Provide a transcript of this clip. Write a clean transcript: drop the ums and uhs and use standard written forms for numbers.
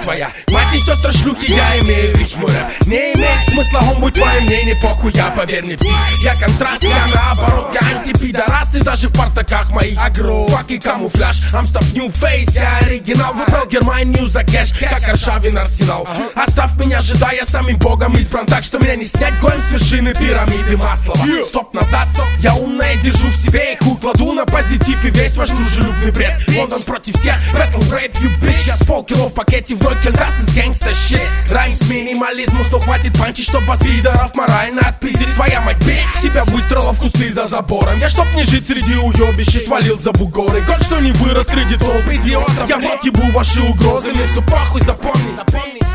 твоя. Мать и сестры шлюхи, я имею их мой рэп. Не имеет смысла, он будет твое мнение, похуй, я поверь мне псих. Я контраст, я наоборот, я антипидорас. Ты даже в портаках моих агро, фак и камуфляж. I'm stop new face, я оригинал. Выбрал Германию за кэш, как Аршавин Арсенал. Оставь меня, ожидая, самим богом избран. Так что меня не снять гоем с вершины пирамиды Маслова. Стоп назад, стоп, я умная, держу в себе их. Укладу на позитив и весь ваш дружелюбный бред. Лондон против всех, battle rape, you bitch. Я с полкило в пакете в рокель, das ist gangsta shit. Райм с минимализмом, что хватит панчи, чтоб вас пидоров морально отпиздить. Твоя мать, bitch, тебя выстрелов кусты за забором. Я чтоб не жить среди уебищ и свалил за бугоры. Год, что не вырос среди толп идиотов. Я в рот ебу ваши угрозы, мне все похуй, запомни.